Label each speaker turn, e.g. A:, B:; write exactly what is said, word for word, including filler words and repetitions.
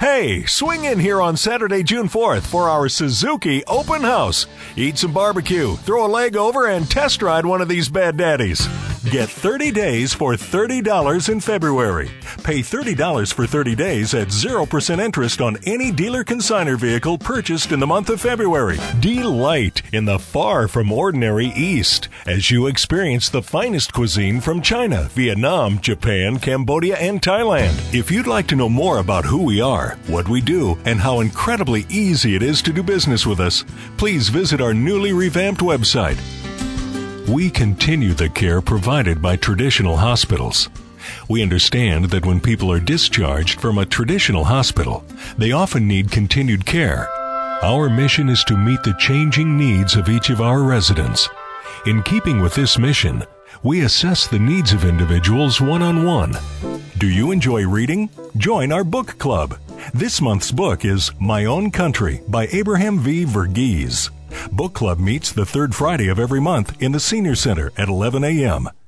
A: Hey, swing in here on Saturday, June fourth for our Suzuki Open House. Eat some barbecue, throw a leg over, and test ride one of these bad daddies. Get thirty days for thirty dollars in February. Pay thirty dollars for thirty days at zero percent interest on any dealer consignor vehicle purchased in the month of February. Delight in the far from ordinary East as you experience the finest cuisine from China, Vietnam, Japan, Cambodia, and Thailand. If you'd like to know more about who we are, what we do, and how incredibly easy it is to do business with us, please visit our newly revamped website. We continue the care provided by traditional hospitals. We understand that when people are discharged from a traditional hospital, they often need continued care. Our mission is to meet the changing needs of each of our residents. In keeping with this mission, we assess the needs of individuals one-on-one. Do you enjoy reading? Join our book club. This month's book is My Own Country by Abraham V. Verghese. Book Club meets the third Friday of every month in the Senior Center at eleven a.m.